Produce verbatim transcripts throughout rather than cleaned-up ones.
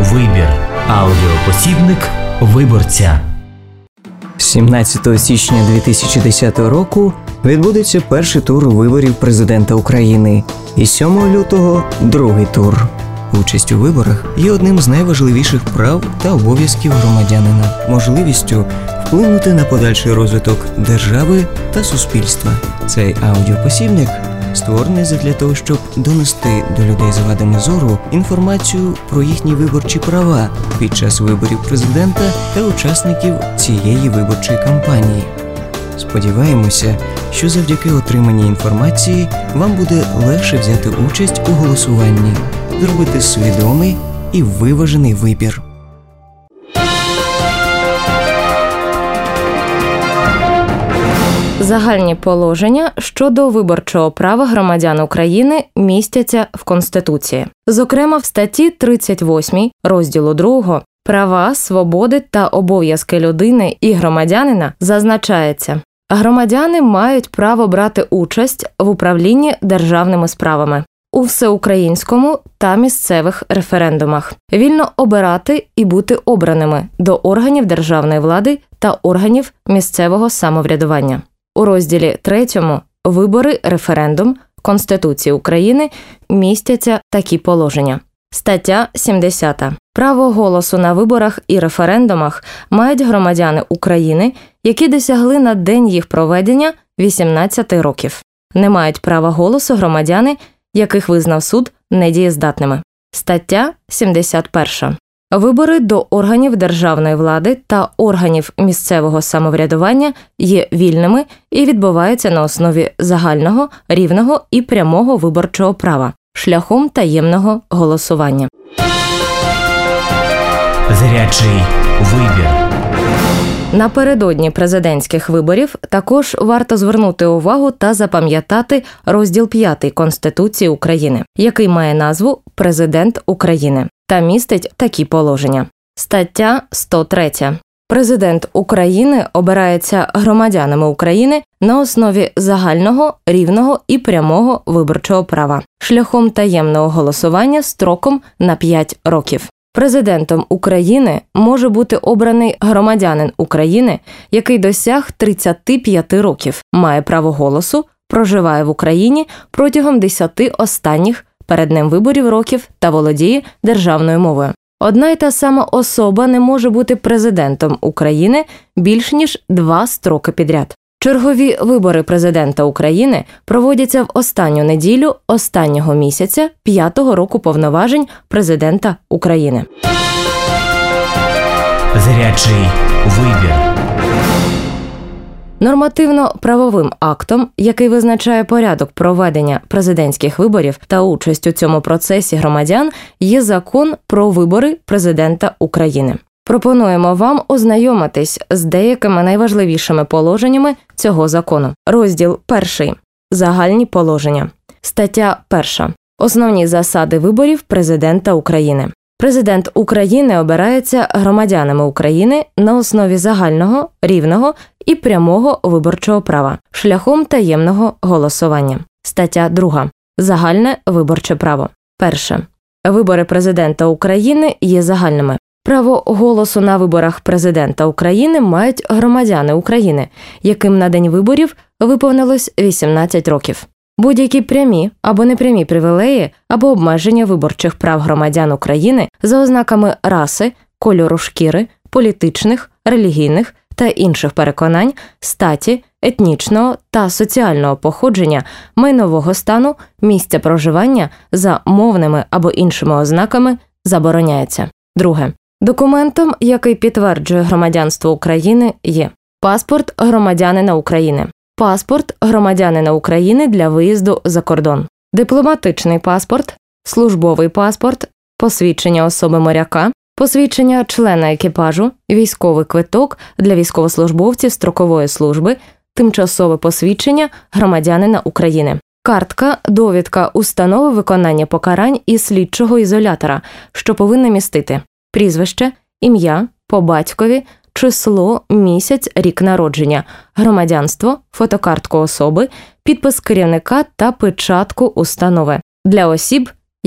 Вибір. Аудіопосібник виборця. сімнадцятого січня дві тисячі десятого року відбудеться перший тур виборів президента України і сьомого лютого – другий тур. Участь у виборах є одним з найважливіших прав та обов'язків громадянина, можливістю вплинути на подальший розвиток держави та суспільства. Цей аудіопосібник створений задля того, щоб донести до людей з вадами зору інформацію про їхні виборчі права під час виборів президента та учасників цієї виборчої кампанії. Сподіваємося, що завдяки отриманій інформації вам буде легше взяти участь у голосуванні, зробити свідомий і виважений вибір. Загальні положення щодо виборчого права громадян України містяться в Конституції. Зокрема, в статті тридцять восьмій розділу другого «Права, свободи та обов'язки людини і громадянина» зазначається: громадяни мають право брати участь в управлінні державними справами, у всеукраїнському та місцевих референдумах, вільно обирати і бути обраними до органів державної влади та органів місцевого самоврядування. У розділі третьому «Вибори, референдум» Конституції України містяться такі положення. Стаття сімдесята. Право голосу на виборах і референдумах мають громадяни України, які досягли на день їх проведення вісімнадцяти років. Не мають права голосу громадяни, яких визнав суд недієздатними. Стаття сімдесят перша. Вибори до органів державної влади та органів місцевого самоврядування є вільними і відбуваються на основі загального, рівного і прямого виборчого права, шляхом таємного голосування. Зрячий вибір. Напередодні президентських виборів також варто звернути увагу та запам'ятати розділ п'ятий Конституції України, який має назву «Президент України» та містить такі положення. Стаття сто третя. Президент України обирається громадянами України на основі загального, рівного і прямого виборчого права, шляхом таємного голосування строком на п'ять років. Президентом України може бути обраний громадянин України, який досяг тридцяти п'яти років, має право голосу, проживає в Україні протягом десяти останніх перед ним виборів років та володіє державною мовою. Одна й та сама особа не може бути президентом України більш ніж два строки підряд. Чергові вибори президента України проводяться в останню неділю останнього місяця п'ятого року повноважень президента України. Зрячий вибір. Нормативно-правовим актом, який визначає порядок проведення президентських виборів та участь у цьому процесі громадян, є Закон про вибори президента України. Пропонуємо вам ознайомитись з деякими найважливішими положеннями цього закону. Розділ перший. Загальні положення. Стаття перша. Основні засади виборів президента України. Президент України обирається громадянами України на основі загального, рівного і прямого виборчого права, шляхом таємного голосування. Стаття друга. Загальне виборче право. Перше. Вибори президента України є загальними. Право голосу на виборах президента України мають громадяни України, яким на день виборів виповнилось вісімнадцять років. Будь-які прямі або непрямі привілеї або обмеження виборчих прав громадян України за ознаками раси, кольору шкіри, політичних, релігійних та інших переконань, статі, етнічного та соціального походження, майнового стану, місця проживання за мовними або іншими ознаками забороняється. Друге. Документом, який підтверджує громадянство України, є паспорт громадянина України, паспорт громадянина України для виїзду за кордон, дипломатичний паспорт, службовий паспорт, посвідчення особи моряка, посвідчення члена екіпажу, військовий квиток для військовослужбовців строкової служби, тимчасове посвідчення громадянина України, картка, довідка установи виконання покарань і слідчого ізолятора, що повинна містити прізвище, ім'я, по батькові, число, місяць, рік народження, громадянство, фотокартку особи, підпис керівника та печатку установи. Для осіб,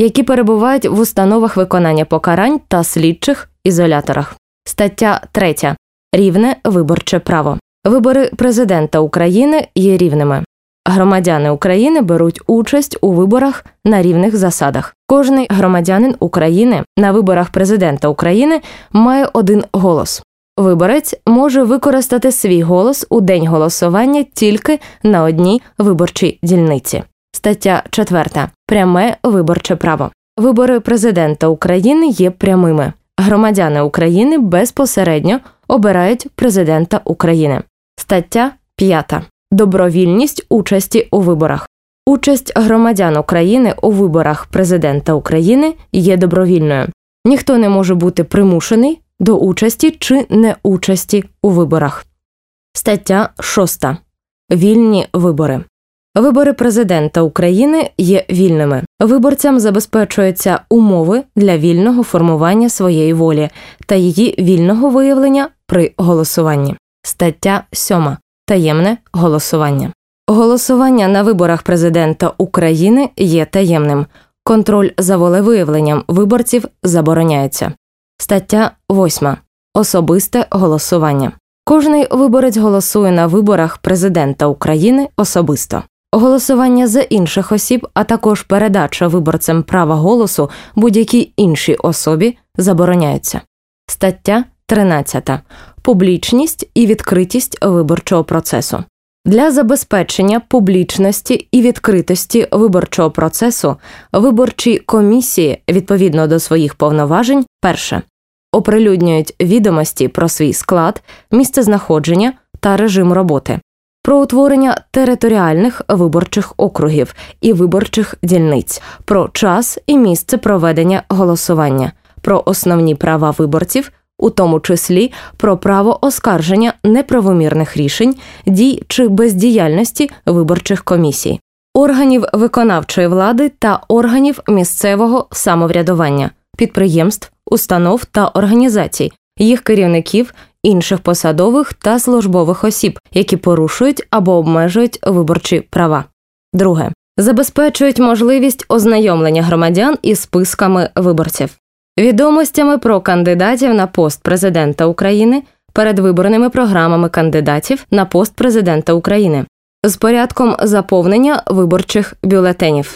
які перебувають в установах виконання покарань та слідчих ізоляторах. Стаття третя. Рівне виборче право. Вибори президента України є рівними. Громадяни України беруть участь у виборах на рівних засадах. Кожний громадянин України на виборах президента України має один голос. Виборець може використати свій голос у день голосування тільки на одній виборчій дільниці. Стаття четверта. Пряме виборче право. Вибори президента України є прямими. Громадяни України безпосередньо обирають президента України. Стаття п'ята. Добровільність участі у виборах. Участь громадян України у виборах президента України є добровільною. Ніхто не може бути примушений до участі чи неучасті у виборах. Стаття шоста. Вільні вибори. Вибори президента України є вільними. Виборцям забезпечуються умови для вільного формування своєї волі та її вільного виявлення при голосуванні. Стаття сьома. Таємне голосування. Голосування на виборах президента України є таємним. Контроль за волевиявленням виборців забороняється. Стаття восьма. Особисте голосування. Кожний виборець голосує на виборах президента України особисто. Голосування за інших осіб, а також передача виборцям права голосу будь-якій іншій особі забороняються. Стаття тринадцята. Публічність і відкритість виборчого процесу. Для забезпечення публічності і відкритості виборчого процесу виборчі комісії, відповідно до своїх повноважень, перше, оприлюднюють відомості про свій склад, місцезнаходження та режим роботи, про утворення територіальних виборчих округів і виборчих дільниць, про час і місце проведення голосування, про основні права виборців, у тому числі про право оскарження неправомірних рішень, дій чи бездіяльності виборчих комісій, органів виконавчої влади та органів місцевого самоврядування, підприємств, установ та організацій, їх керівників, інших посадових та службових осіб, які порушують або обмежують виборчі права. Друге. Забезпечують можливість ознайомлення громадян із списками виборців. Відомостями про кандидатів на пост президента України, передвиборними програмами кандидатів на пост президента України, з порядком заповнення виборчих бюлетенів.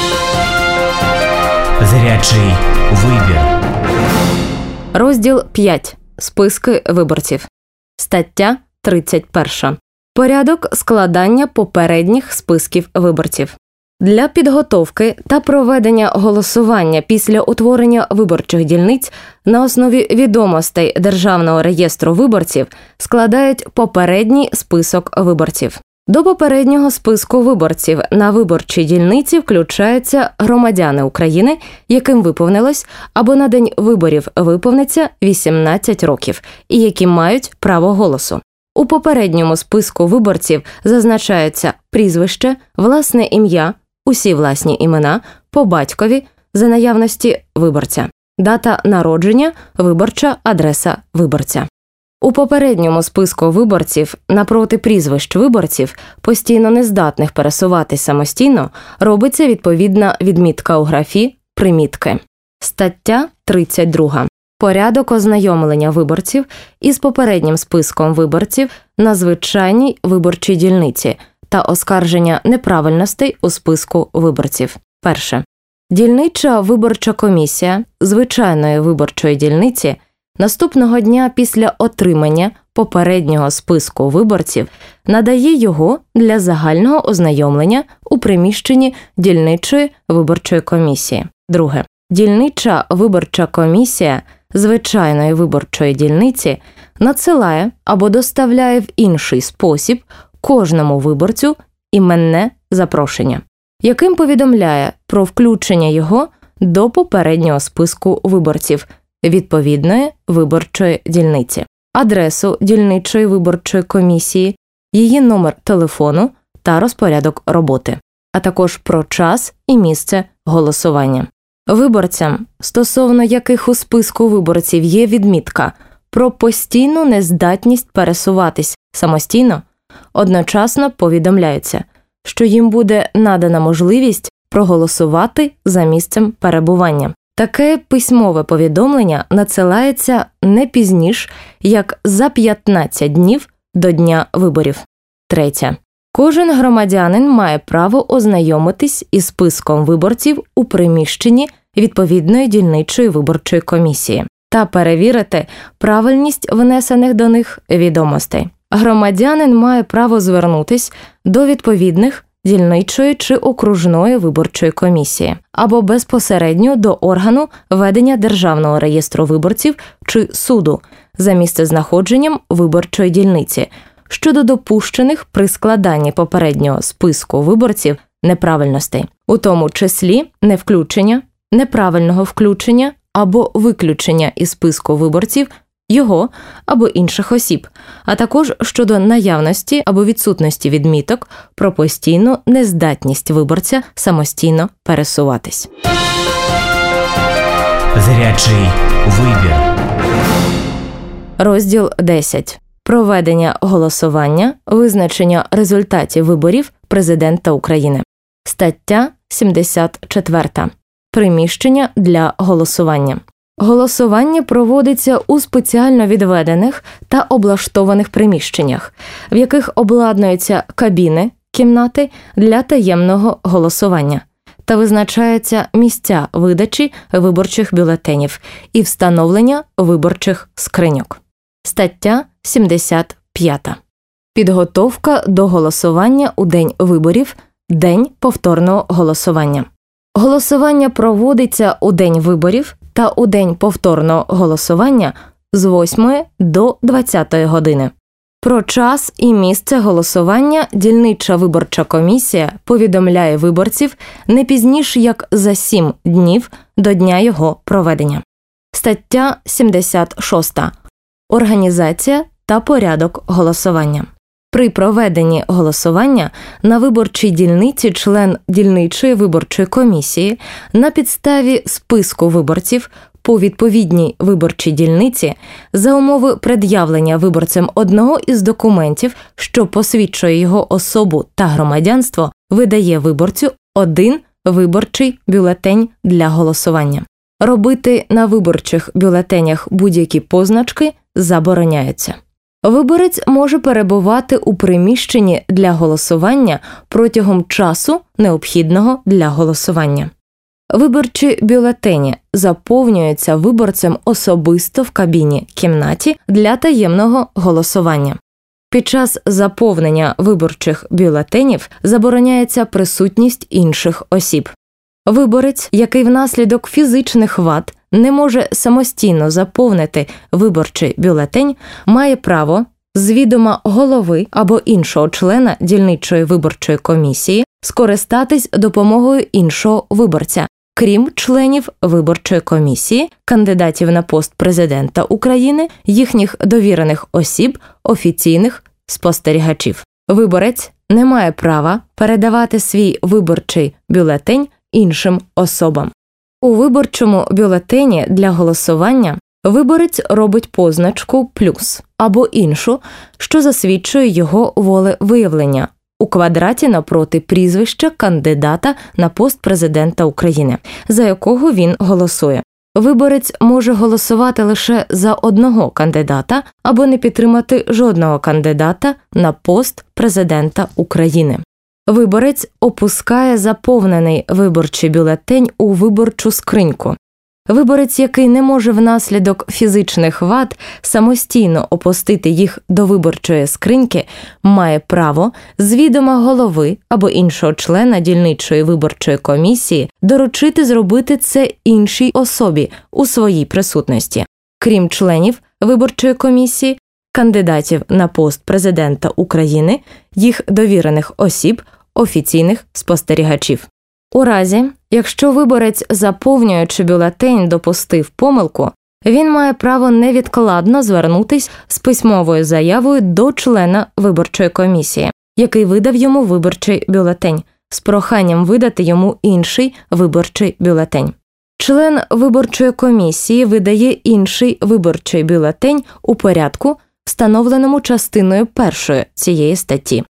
Гарячий вибір. Розділ п'ять. Списки виборців. Стаття тридцять перша. Порядок складання попередніх списків виборців. Для підготовки та проведення голосування після утворення виборчих дільниць на основі відомостей Державного реєстру виборців складають попередній список виборців. До попереднього списку виборців на виборчій дільниці включаються громадяни України, яким виповнилось або на день виборів виповниться вісімнадцять років і які мають право голосу. У попередньому списку виборців зазначаються прізвище, власне ім'я, усі власні імена, по батькові, за наявності виборця, дата народження, виборча адреса виборця. У попередньому списку виборців напроти прізвищ виборців, постійно нездатних пересуватись самостійно, робиться відповідна відмітка у графі «Примітки». Стаття тридцять друга. Порядок ознайомлення виборців із попереднім списком виборців на звичайній виборчій дільниці та оскарження неправильностей у списку виборців. Перше. Дільнича виборча комісія звичайної виборчої дільниці наступного дня після отримання попереднього списку виборців надає його для загального ознайомлення у приміщенні дільничої виборчої комісії. Друге. Дільнича виборча комісія звичайної виборчої дільниці надсилає або доставляє в інший спосіб кожному виборцю іменне запрошення, яким повідомляє про включення його до попереднього списку виборців відповідної виборчої дільниці, адресу дільничої виборчої комісії, її номер телефону та розпорядок роботи, а також про час і місце голосування. Виборцям, стосовно яких у списку виборців є відмітка про постійну нездатність пересуватись самостійно, одночасно повідомляється, що їм буде надана можливість проголосувати за місцем перебування. Таке письмове повідомлення надсилається не пізніш, як за п'ятнадцять днів до дня виборів. Третє. Кожен громадянин має право ознайомитись із списком виборців у приміщенні відповідної дільничої виборчої комісії та перевірити правильність внесених до них відомостей. Громадянин має право звернутись до відповідних дільничої чи окружної виборчої комісії або безпосередньо до органу ведення Державного реєстру виборців чи суду за місцезнаходженням виборчої дільниці щодо допущених при складанні попереднього списку виборців неправильностей, у тому числі невключення, неправильного включення або виключення із списку виборців його або інших осіб, а також щодо наявності або відсутності відміток про постійну нездатність виборця самостійно пересуватись. Гарячий вибір. Розділ десять. Проведення голосування, визначення результатів виборів Президента України. Стаття сімдесят четверта. Приміщення для голосування. Голосування проводиться у спеціально відведених та облаштованих приміщеннях, в яких обладнуються кабіни, кімнати для таємного голосування та визначаються місця видачі виборчих бюлетенів і встановлення виборчих скриньок. Стаття сімдесят п'ята. Підготовка до голосування у день виборів, день повторного голосування. Голосування проводиться у день виборів та у день повторного голосування з восьмої до двадцятої години. Про час і місце голосування дільнича виборча комісія повідомляє виборців не пізніше, як за сім днів до дня його проведення. Стаття сімдесят шоста. Організація та порядок голосування. При проведенні голосування на виборчій дільниці член дільничої виборчої комісії на підставі списку виборців по відповідній виборчій дільниці за умови пред'явлення виборцем одного із документів, що посвідчує його особу та громадянство, видає виборцю один виборчий бюлетень для голосування. Робити на виборчих бюлетенях будь-які позначки забороняється. Виборець може перебувати у приміщенні для голосування протягом часу, необхідного для голосування. Виборчі бюлетені заповнюються виборцем особисто в кабіні-кімнаті для таємного голосування. Під час заповнення виборчих бюлетенів забороняється присутність інших осіб. Виборець, який внаслідок фізичних вад не може самостійно заповнити виборчий бюлетень, має право з відома голови або іншого члена дільничої виборчої комісії скористатись допомогою іншого виборця, крім членів виборчої комісії, кандидатів на пост президента України, їхніх довірених осіб, офіційних спостерігачів. Виборець не має права передавати свій виборчий бюлетень іншим особам. У виборчому бюлетені для голосування виборець робить позначку «плюс» або іншу, що засвідчує його волевиявлення, у квадраті напроти прізвища кандидата на пост президента України, за якого він голосує. Виборець може голосувати лише за одного кандидата або не підтримати жодного кандидата на пост президента України. Виборець опускає заповнений виборчий бюлетень у виборчу скриньку. Виборець, який не може внаслідок фізичних вад самостійно опустити їх до виборчої скриньки, має право з відома голови або іншого члена дільничої виборчої комісії доручити зробити це іншій особі у своїй присутності, крім членів виборчої комісії, кандидатів на пост президента України, їх довірених осіб, офіційних спостерігачів. У разі, якщо виборець, заповнюючи бюлетень, допустив помилку, він має право невідкладно звернутись з письмовою заявою до члена виборчої комісії, який видав йому виборчий бюлетень, з проханням видати йому інший виборчий бюлетень. Член виборчої комісії видає інший виборчий бюлетень у порядку, встановленому частиною першої цієї статті.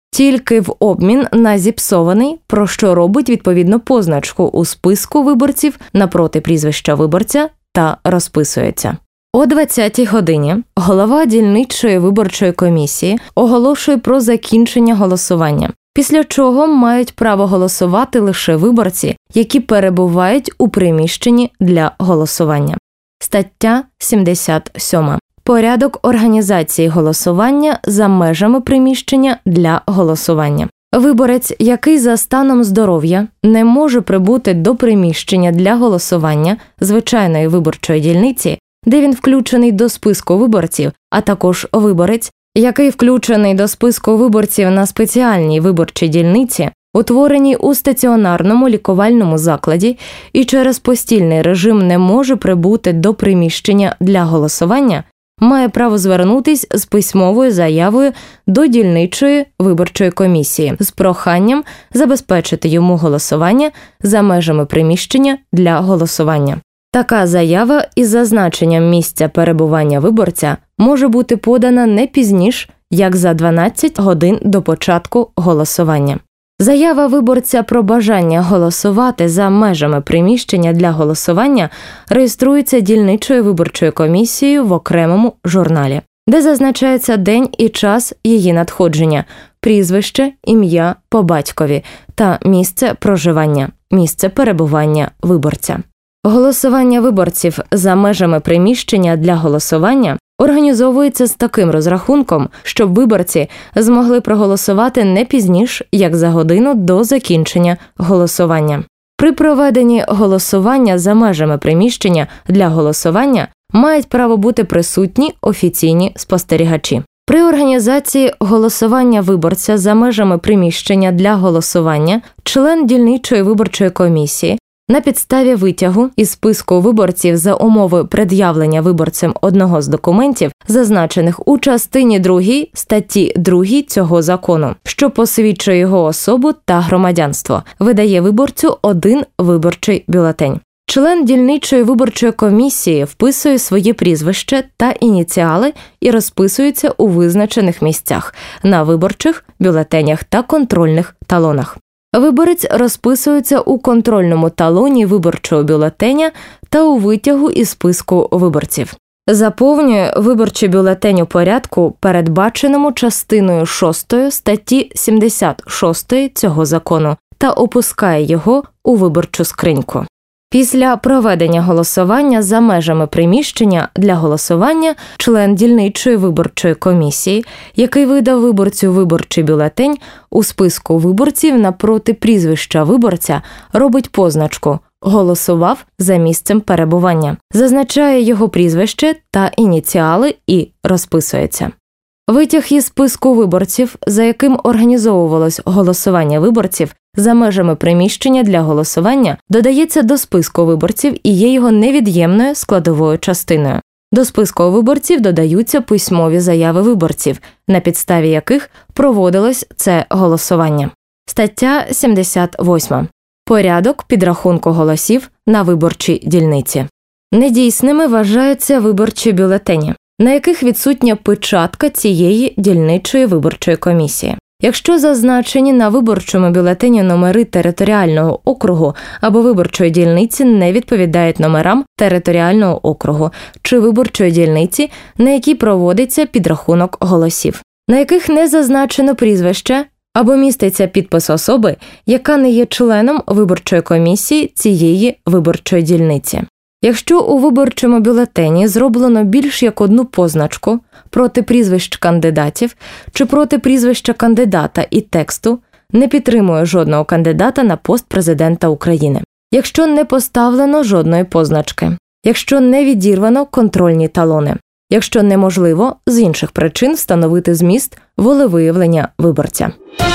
тільки в обмін на зіпсований, про що робить відповідну позначку у списку виборців напроти прізвища виборця та розписується. О двадцятій годині голова дільничої виборчої комісії оголошує про закінчення голосування, після чого мають право голосувати лише виборці, які перебувають у приміщенні для голосування. Стаття сімдесят сьома. Порядок організації голосування за межами приміщення для голосування. Виборець, який за станом здоров'я не може прибути до приміщення для голосування звичайної виборчої дільниці, де він включений до списку виборців, а також виборець, який включений до списку виборців на спеціальній виборчій дільниці, утвореній у стаціонарному лікувальному закладі і через постільний режим не може прибути до приміщення для голосування, має право звернутись з письмовою заявою до дільничої виборчої комісії з проханням забезпечити йому голосування за межами приміщення для голосування. Така заява із зазначенням місця перебування виборця може бути подана не пізніш, як за дванадцять годин до початку голосування. Заява виборця про бажання голосувати за межами приміщення для голосування реєструється дільничою виборчою комісією в окремому журналі, де зазначається день і час її надходження, прізвище, ім'я по батькові та місце проживання, місце перебування виборця. Голосування виборців за межами приміщення для голосування організовується з таким розрахунком, щоб виборці змогли проголосувати не пізніш, як за годину до закінчення голосування. При проведенні голосування за межами приміщення для голосування мають право бути присутні офіційні спостерігачі. При організації голосування виборця за межами приміщення для голосування член дільничої виборчої комісії на підставі витягу із списку виборців за умови пред'явлення виборцем одного з документів, зазначених у частині другій статті другій цього закону, що посвідчує його особу та громадянство, видає виборцю один виборчий бюлетень. Член дільничої виборчої комісії вписує своє прізвище та ініціали і розписується у визначених місцях на виборчих бюлетенях та контрольних талонах. Виборець розписується у контрольному талоні виборчого бюлетеня та у витягу із списку виборців. Заповнює виборчий бюлетень у порядку, передбаченому частиною шостою статті сімдесят шостої цього закону, та опускає його у виборчу скриньку. Після проведення голосування за межами приміщення для голосування член дільничої виборчої комісії, який видав виборцю виборчий бюлетень, у списку виборців напроти прізвища виборця робить позначку «Голосував за місцем перебування», зазначає його прізвище та ініціали і розписується. Витяг із списку виборців, за яким організовувалось голосування виборців за межами приміщення для голосування, додається до списку виборців і є його невід'ємною складовою частиною. До списку виборців додаються письмові заяви виборців, на підставі яких проводилось це голосування. Стаття сімдесят восьма. Порядок підрахунку голосів на виборчій дільниці. Недійсними вважаються виборчі бюлетені, на яких відсутня печатка цієї дільничої виборчої комісії. Якщо зазначені на виборчому бюлетені номери територіального округу або виборчої дільниці не відповідають номерам територіального округу чи виборчої дільниці, на якій проводиться підрахунок голосів, на яких не зазначено прізвище або міститься підпис особи, яка не є членом виборчої комісії цієї виборчої дільниці. Якщо у виборчому бюлетені зроблено більш як одну позначку проти прізвищ кандидатів чи проти прізвища кандидата і тексту, не підтримує жодного кандидата на пост президента України. Якщо не поставлено жодної позначки, якщо не відірвано контрольні талони, якщо неможливо з інших причин встановити зміст волевиявлення виборця.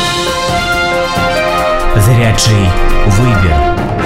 Гарячий вибір.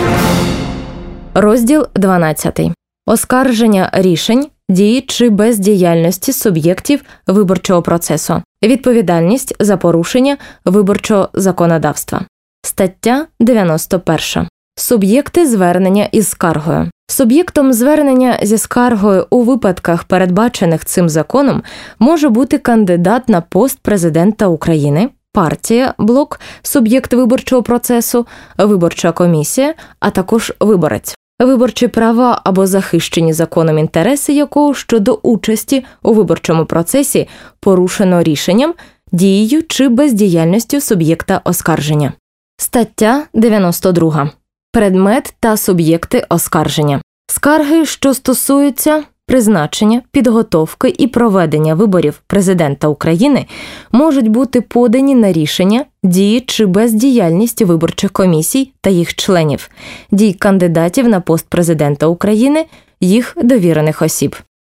Розділ дванадцятий. Оскарження рішень, дії чи бездіяльності суб'єктів виборчого процесу. Відповідальність за порушення виборчого законодавства. Стаття дев'яносто перша. Суб'єкти звернення із скаргою. Суб'єктом звернення зі скаргою у випадках, передбачених цим законом, може бути кандидат на пост президента України, партія, блок, суб'єкт виборчого процесу, виборча комісія, а також виборець. Виборчі права або захищені законом інтереси якого щодо участі у виборчому процесі порушено рішенням, дією чи бездіяльністю суб'єкта оскарження. Стаття дев'яносто друга. Предмет та суб'єкти оскарження. Скарги, що стосуються призначення, підготовки і проведення виборів президента України, можуть бути подані на рішення, дії чи бездіяльність виборчих комісій та їх членів, дій кандидатів на пост президента України, їх довірених осіб.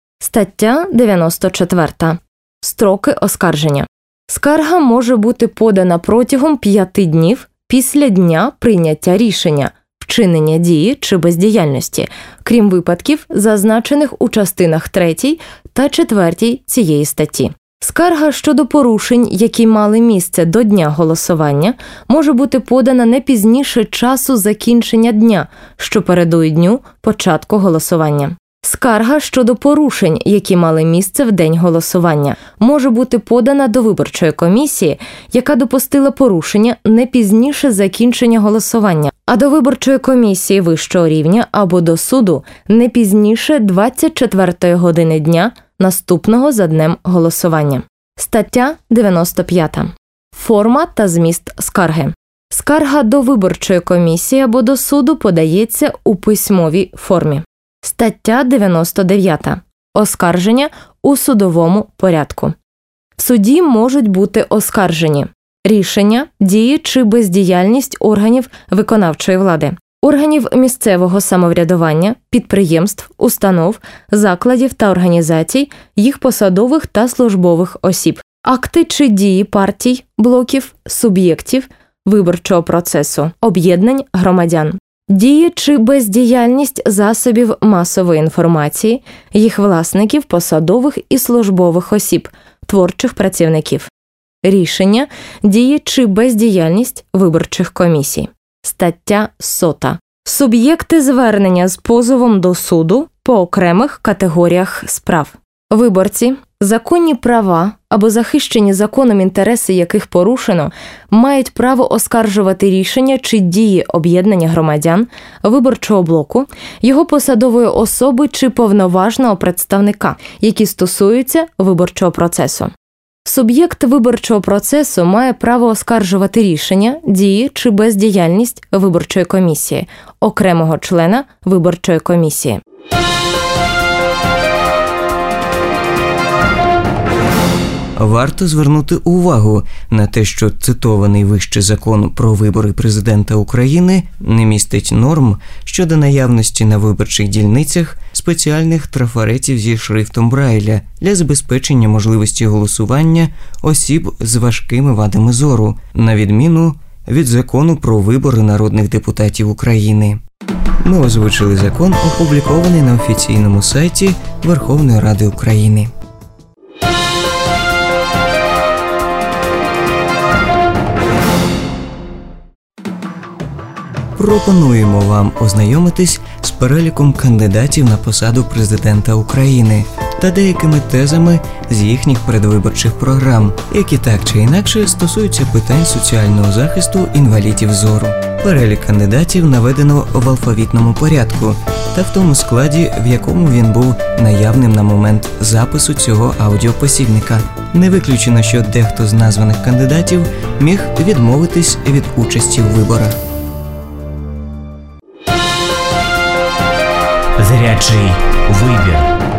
Стаття дев'яносто четверта. Строки оскарження. Скарга може бути подана протягом п'яти днів після дня прийняття рішення, вчинення дії чи бездіяльності, крім випадків, зазначених у частинах третій та четвертій цієї статті. Скарга щодо порушень, які мали місце до дня голосування, може бути подана не пізніше часу закінчення дня, що передує дню початку голосування. Скарга щодо порушень, які мали місце в день голосування, може бути подана до виборчої комісії, яка допустила порушення не пізніше закінчення голосування, а до виборчої комісії вищого рівня або до суду не пізніше двадцять четвертої години дня, наступного за днем голосування. Стаття дев'яносто п'ята. Форма та зміст скарги. Скарга до виборчої комісії або до суду подається у письмовій формі. Стаття дев'яносто дев'ята. Оскарження у судовому порядку. В суді можуть бути оскаржені рішення, дії чи бездіяльність органів виконавчої влади, органів місцевого самоврядування, підприємств, установ, закладів та організацій, їх посадових та службових осіб, акти чи дії партій, блоків, суб'єктів виборчого процесу, об'єднань громадян. Дії чи бездіяльність засобів масової інформації, їх власників, посадових і службових осіб, творчих працівників. Рішення, дії чи бездіяльність виборчих комісій. Стаття сота. Суб'єкти звернення з позовом до суду по окремих категоріях справ. Виборці, законні права або захищені законом інтереси яких порушено, мають право оскаржувати рішення чи дії об'єднання громадян, виборчого блоку, його посадової особи чи повноважного представника, які стосуються виборчого процесу. Суб'єкт виборчого процесу має право оскаржувати рішення, дії чи бездіяльність виборчої комісії, окремого члена виборчої комісії. Варто звернути увагу на те, що цитований вище закон про вибори президента України не містить норм щодо наявності на виборчих дільницях спеціальних трафаретів зі шрифтом Брайля для забезпечення можливості голосування осіб з важкими вадами зору, на відміну від закону про вибори народних депутатів України. Ми озвучили закон, опублікований на офіційному сайті Верховної Ради України. Пропонуємо вам ознайомитись з переліком кандидатів на посаду президента України та деякими тезами з їхніх передвиборчих програм, які так чи інакше стосуються питань соціального захисту інвалідів зору. Перелік кандидатів наведено в алфавітному порядку та в тому складі, в якому він був наявним на момент запису цього аудіопосібника. Не виключено, що дехто з названих кандидатів міг відмовитись від участі у виборах. Гарячий вибір.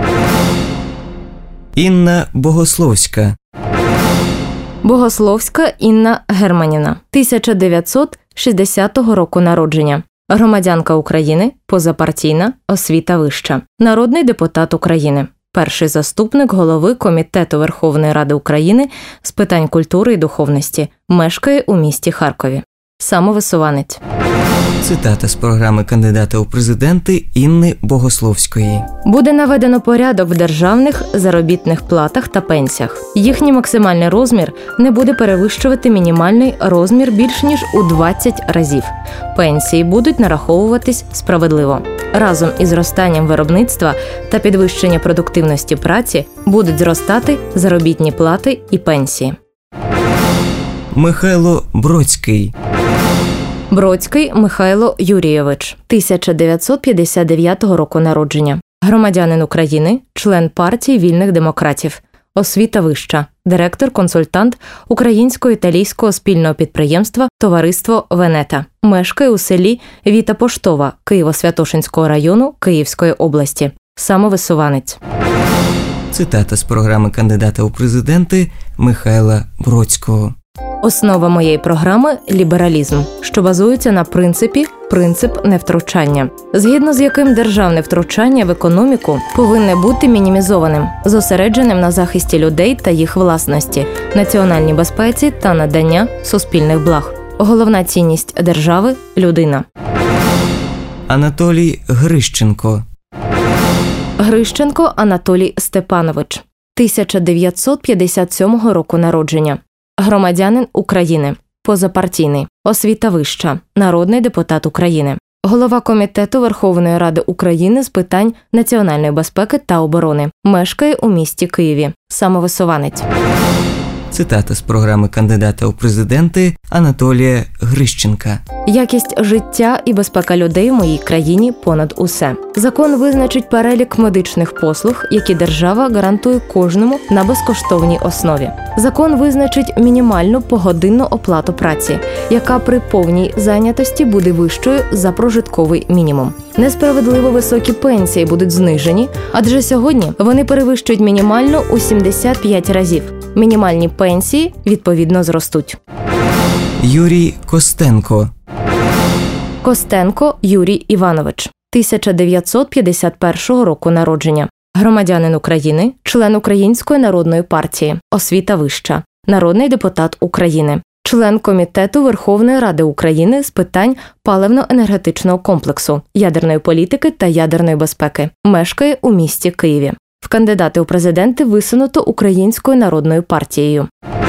Інна Богословська. Богословська Інна Германівна, тисяча дев'ятсот шістдесятого року народження. Громадянка України, позапартійна, освіта вища. Народний депутат України. Перший заступник голови Комітету Верховної Ради України з питань культури і духовності. Мешкає у місті Харкові. Самовисуванець. Цитата з програми кандидата у президенти Інни Богословської. Буде наведено порядок в державних заробітних платах та пенсіях. Їхній максимальний розмір не буде перевищувати мінімальний розмір більш ніж у двадцять разів. Пенсії будуть нараховуватись справедливо. Разом із зростанням виробництва та підвищення продуктивності праці будуть зростати заробітні плати і пенсії. Михайло Бродський. Бродський Михайло Юрійович, тисяча дев'ятсот п'ятдесят дев'ятого року народження. Громадянин України, член партії вільних демократів. Освіта вища. Директор-консультант Українсько-італійського спільного підприємства «Товариство Венета». Мешкає у селі Віта Поштова Києво-Святошинського району Київської області. Самовисуванець. Цитата з програми кандидата у президенти Михайла Бродського. Основа моєї програми – лібералізм, що базується на принципі «принцип невтручання», згідно з яким державне втручання в економіку повинне бути мінімізованим, зосередженим на захисті людей та їх власності, національній безпеці та надання суспільних благ. Головна цінність держави – людина. Анатолій Грищенко. Грищенко Анатолій Степанович, тисяча дев'ятсот п'ятдесят сьомого року народження. Громадянин України. Позапартійний. Освіта вища. Народний депутат України. Голова Комітету Верховної Ради України з питань національної безпеки та оборони. Мешкає у місті Києві. Самовисуванець. Цитата з програми кандидата у президенти Анатолія Грищенка. Якість життя і безпека людей в моїй країні понад усе. Закон визначить перелік медичних послуг, які держава гарантує кожному на безкоштовній основі. Закон визначить мінімальну погодинну оплату праці, яка при повній зайнятості буде вищою за прожитковий мінімум. Несправедливо високі пенсії будуть знижені, адже сьогодні вони перевищують мінімальну у сімдесят п'ять разів. Мінімальні пенсії, відповідно, зростуть. Юрій Костенко. Костенко Юрій Іванович, тисяча дев'ятсот п'ятдесят першого року народження. Громадянин України, член Української народної партії. Освіта вища. Народний депутат України. Член Комітету Верховної Ради України з питань паливно-енергетичного комплексу, ядерної політики та ядерної безпеки. Мешкає у місті Києві. В кандидати у президенти висунуто Українською народною партією.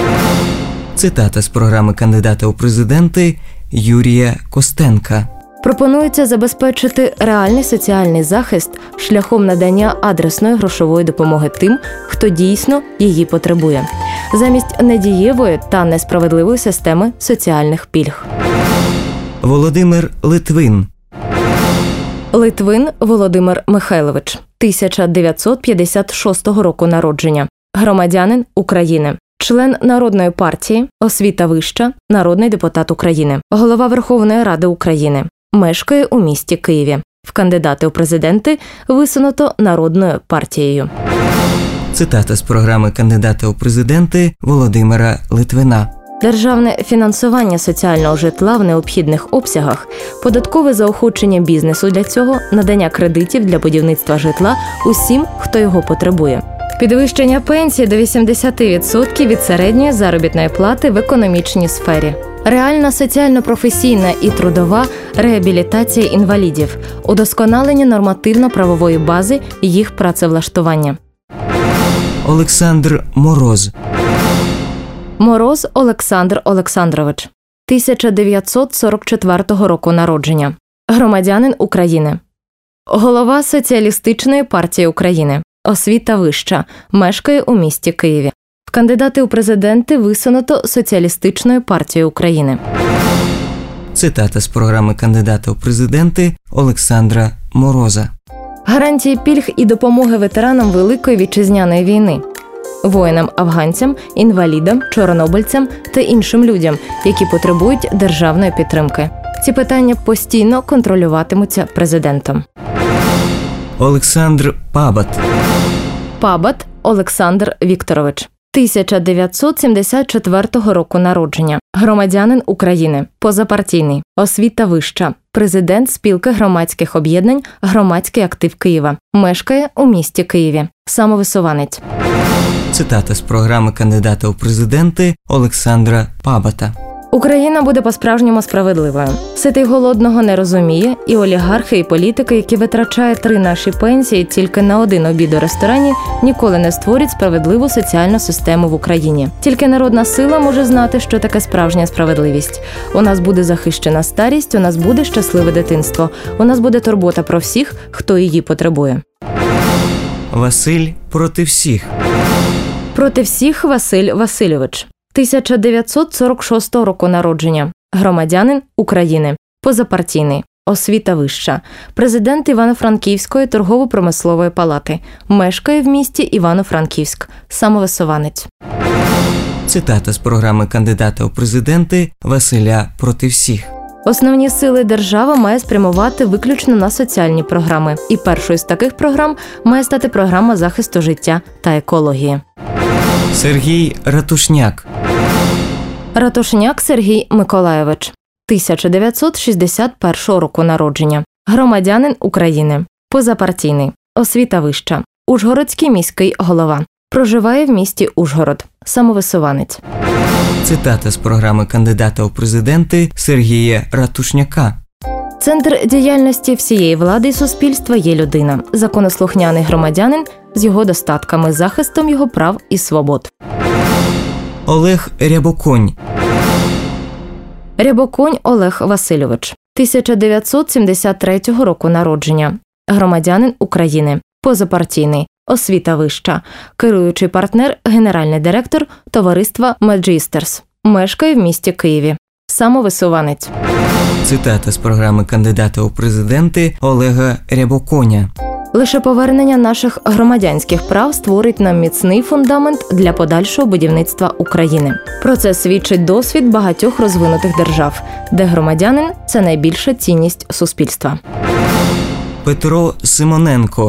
Цитата з програми кандидата у президенти Юрія Костенка. Пропонується забезпечити реальний соціальний захист шляхом надання адресної грошової допомоги тим, хто дійсно її потребує, замість недієвої та несправедливої системи соціальних пільг. Володимир Литвин. Литвин Володимир Михайлович, тисяча дев'ятсот п'ятдесят шостого року народження. Громадянин України. Член Народної партії, освіта вища, народний депутат України. Голова Верховної Ради України. Мешкає у місті Києві. В кандидати у президенти висунуто Народною партією. Цитата з програми кандидата у президенти Володимира Литвина. Державне фінансування соціального житла в необхідних обсягах, податкове заохочення бізнесу для цього, надання кредитів для будівництва житла усім, хто його потребує. Підвищення пенсії до вісімдесят відсотків від середньої заробітної плати в економічній сфері. Реальна соціально-професійна і трудова реабілітація інвалідів, удосконалення нормативно-правової бази їх працевлаштування. Олександр Мороз. Мороз Олександр Олександрович, тисяча дев'ятсот сорок четвертого року народження. Громадянин України. Голова Соціалістичної партії України. Освіта вища. Мешкає у місті Києві. В кандидати у президенти висунуто Соціалістичною партією України. Цитата з програми кандидата у президенти Олександра Мороза. Гарантії пільг і допомоги ветеранам Великої Вітчизняної війни. Воїнам-афганцям, інвалідам, чорнобильцям та іншим людям, які потребують державної підтримки. Ці питання постійно контролюватимуться президентом. Олександр Пабат. Пабат Олександр Вікторович, тисяча дев'ятсот сімдесят четвертого року народження. Громадянин України. Позапартійний. Освіта вища. Президент Спілки громадських об'єднань «Громадський актив Києва». Мешкає у місті Києві. Самовисуванець. Цитата з програми кандидата у президенти Олександра Пабата. Україна буде по-справжньому справедливою. Ситий голодного не розуміє, і олігархи, і політики, які витрачають три наші пенсії тільки на один обід у ресторані, ніколи не створять справедливу соціальну систему в Україні. Тільки народна сила може знати, що таке справжня справедливість. У нас буде захищена старість, у нас буде щасливе дитинство, у нас буде турбота про всіх, хто її потребує. Василь проти всіх. Проти всіх Василь Васильович. тисяча дев'ятсот сорок шостого року народження. Громадянин України. Позапартійний. Освіта вища. Президент Івано-Франківської торгово-промислової палати. Мешкає в місті Івано-Франківськ. Самовисуванець. Цитата з програми кандидата у президенти Василя проти всіх. Основні сили держава має спрямувати виключно на соціальні програми. І першою з таких програм має стати програма захисту життя та екології. Сергій Ратушняк. Ратушняк Сергій Миколайович. тисяча дев'ятсот шістдесят першого року народження. Громадянин України. Позапартійний. Освіта вища. Ужгородський міський голова. Проживає в місті Ужгород. Самовисуванець. Цитата з програми кандидата у президенти Сергія Ратушняка. Центр діяльності всієї влади і суспільства є людина. Законослухняний громадянин з його достатками, захистом його прав і свобод. Олег Рябоконь. Рябоконь Олег Васильович. тисяча дев'ятсот сімдесят третього року народження. Громадянин України. Позапартійний. Освіта вища. Керуючий партнер, генеральний директор товариства Меджістерс. Мешкає в місті Києві. Самовисуванець. Цитата з програми кандидата у президенти Олега Рябоконя. Лише повернення наших громадянських прав створить нам міцний фундамент для подальшого будівництва України. Про це свідчить досвід багатьох розвинутих держав, де громадянин – це найбільша цінність суспільства. Петро Симоненко.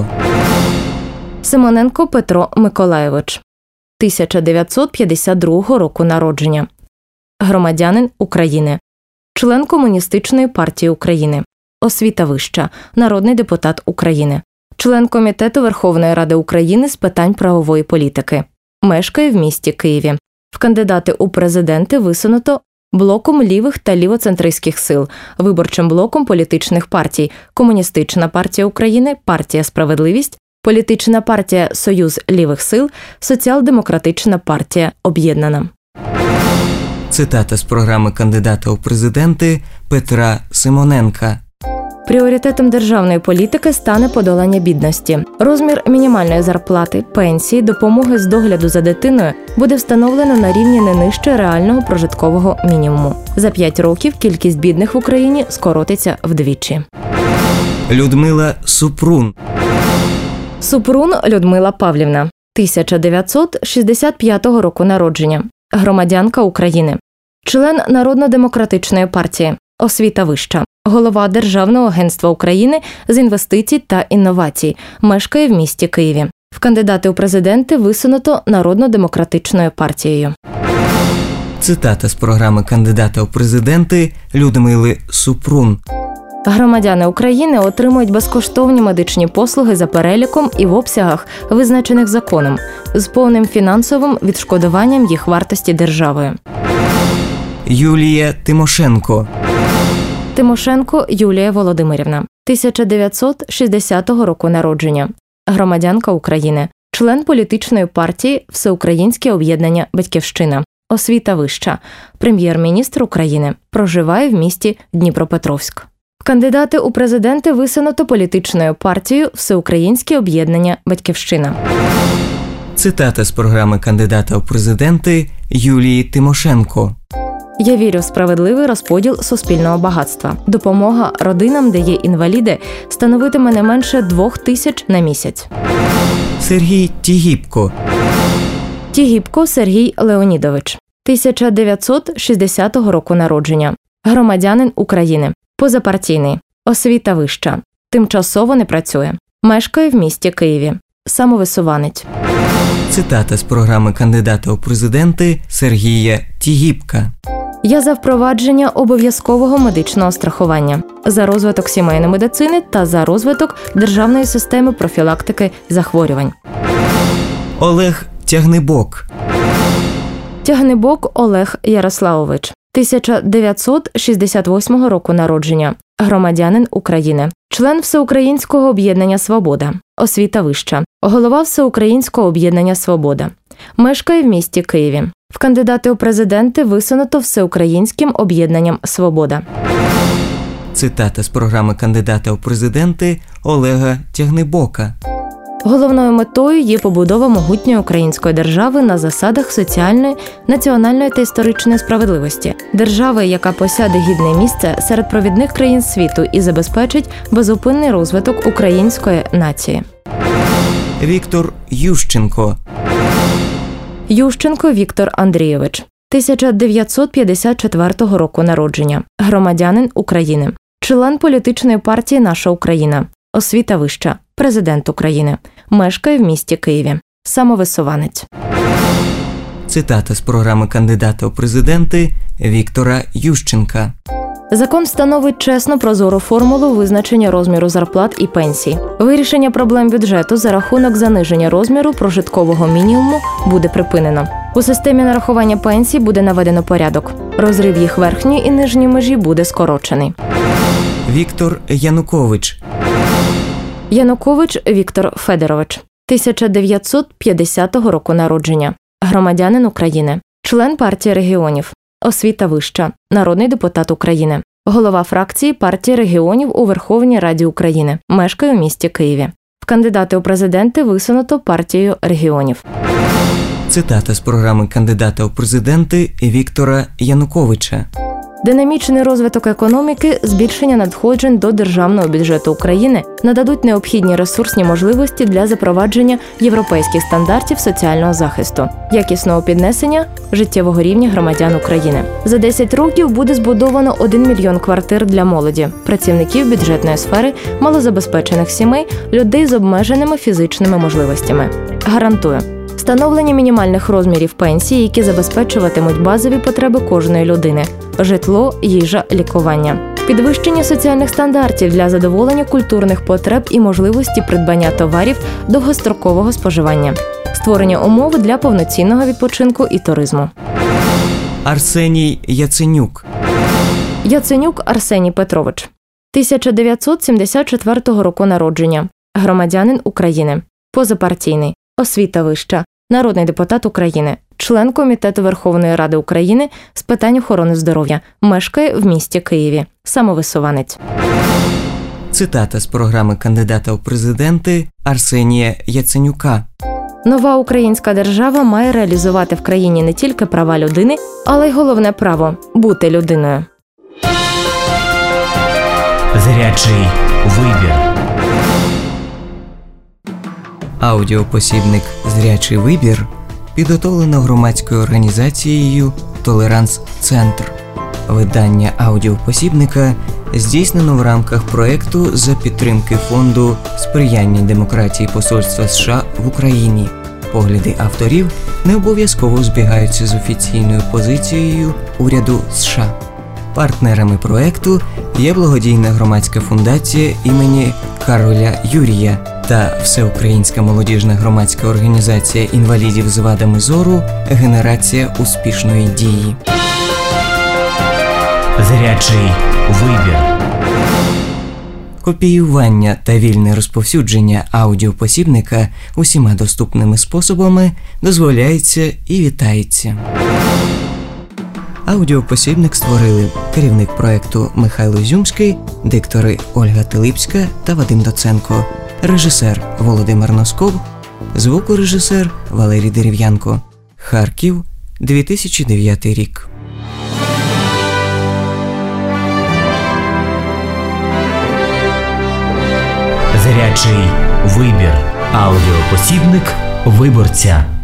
Симоненко Петро Миколайович. тисяча дев'ятсот п'ятдесят другого року народження. Громадянин України. Член Комуністичної партії України. Освіта вища. Народний депутат України. Член Комітету Верховної Ради України з питань правової політики. Мешкає в місті Києві. В кандидати у президенти висунуто блоком лівих та лівоцентристських сил, виборчим блоком політичних партій, Комуністична партія України, Партія Справедливість, Політична партія Союз лівих сил, Соціал-демократична партія Об'єднана. Цитата з програми кандидата у президенти Петра Симоненка. Пріоритетом державної політики стане подолання бідності. Розмір мінімальної зарплати, пенсії, допомоги з догляду за дитиною буде встановлено на рівні не нижче реального прожиткового мінімуму. За п'ять років кількість бідних в Україні скоротиться вдвічі. Людмила Супрун. Супрун Людмила Павлівна. тисяча дев'ятсот шістдесят п'ятого року народження. Громадянка України. Член Народно-демократичної партії. Освіта вища. Голова Державного агентства України з інвестицій та інновацій. Мешкає в місті Києві. В кандидати у президенти висунуто Народно-демократичною партією. Цитата з програми кандидата у президенти Людмили Супрун. Громадяни України отримують безкоштовні медичні послуги за переліком і в обсягах, визначених законом, з повним фінансовим відшкодуванням їх вартості державою. Юлія Тимошенко. Тимошенко Юлія Володимирівна. тисяча дев'ятсот шістдесятого року народження. Громадянка України. Член політичної партії Всеукраїнське об'єднання «Батьківщина». Освіта вища. Прем'єр-міністр України. Проживає в місті Дніпропетровськ. Кандидати у президенти висунуто політичною партією Всеукраїнське об'єднання «Батьківщина». Цитата з програми кандидата у президенти Юлії Тимошенко. Я вірю в справедливий розподіл суспільного багатства. Допомога родинам, де є інваліди, становитиме не менше двох тисяч на місяць. Сергій Тігіпко. Тігіпко Сергій Леонідович. тисяча дев'ятсот шістдесятого року народження. Громадянин України. Позапартійний. Освіта вища. Тимчасово не працює. Мешкає в місті Києві. Самовисуванець. Цитата з програми кандидата у президенти Сергія Тігіпка. Я за впровадження обов'язкового медичного страхування, за розвиток сімейної медицини та за розвиток державної системи профілактики захворювань. Олег Тягнебок. Тягнебок Олег Ярославович. тисяча дев'ятсот шістдесят восьмого року народження. Громадянин України. Член Всеукраїнського об'єднання «Свобода». Освіта вища. Голова Всеукраїнського об'єднання «Свобода». Мешкає в місті Києві. В кандидати у президенти висунуто Всеукраїнським об'єднанням «Свобода». Цитата з програми кандидата у президенти Олега Тягнебока. Головною метою є побудова могутньої української держави на засадах соціальної, національної та історичної справедливості. Держави, яка посяде гідне місце серед провідних країн світу і забезпечить безупинний розвиток української нації. Віктор Ющенко. Ющенко Віктор Андрійович. тисяча дев'ятсот п'ятдесят четвертого року народження. Громадянин України. Член політичної партії «Наша Україна». Освіта вища. Президент України. Мешкає в місті Києві. Самовисуванець. Цитата з програми кандидата у президенти Віктора Ющенка. Закон встановить чесну прозору формулу визначення розміру зарплат і пенсій. Вирішення проблем бюджету за рахунок заниження розміру прожиткового мінімуму буде припинено. У системі нарахування пенсій буде наведено порядок. Розрив їх верхньої і нижньої межі буде скорочений. Віктор Янукович. Янукович Віктор Федорович. тисяча дев'ятсот п'ятдесятого року народження. Громадянин України. Член партії регіонів. Освіта вища. Народний депутат України. Голова фракції партії регіонів у Верховній Раді України. Мешкає у місті Києві. В кандидати у президенти висунуто партією регіонів. Цитата з програми кандидата у президенти Віктора Януковича. Динамічний розвиток економіки, збільшення надходжень до державного бюджету України нададуть необхідні ресурсні можливості для запровадження європейських стандартів соціального захисту, якісного піднесення життєвого рівня громадян України. За десять років буде збудовано один мільйон квартир для молоді, працівників бюджетної сфери, малозабезпечених сімей, людей з обмеженими фізичними можливостями. Гарантую. Встановлення мінімальних розмірів пенсії, які забезпечуватимуть базові потреби кожної людини – житло, їжа, лікування. Підвищення соціальних стандартів для задоволення культурних потреб і можливості придбання товарів довгострокового споживання. Створення умов для повноцінного відпочинку і туризму. Арсеній Яценюк. Яценюк Арсеній Петрович. тисяча дев'ятсот сімдесят четвертого року народження. Громадянин України. Позапартійний. Освіта вища. Народний депутат України. Член Комітету Верховної Ради України з питань охорони здоров'я. Мешкає в місті Києві. Самовисуванець. Цитата з програми кандидата у президенти Арсенія Яценюка. Нова українська держава має реалізувати в країні не тільки права людини, але й головне право – бути людиною. Зрячий вибір. Аудіопосібник «Зрячий вибір» підготовлено громадською організацією «Толеранс-Центр». Видання аудіопосібника здійснено в рамках проєкту за підтримки Фонду сприяння демократії Посольства США в Україні. Погляди авторів не обов'язково збігаються з офіційною позицією уряду США. Партнерами проєкту є благодійна громадська фундація імені Кароля Юрія та Всеукраїнська молодіжна громадська організація інвалідів з вадами зору «Генерація успішної дії». Зрячий вибір. Копіювання та вільне розповсюдження аудіопосібника усіма доступними способами дозволяється і вітається. Аудіопосібник створили керівник проєкту Михайло Зюмський, диктори Ольга Тилипська та Вадим Доценко, режисер Володимир Носков, звукорежисер Валерій Дерев'янко. Харків, дві тисячі дев'ятий рік. Зрячий вибір. Аудіопосібник виборця.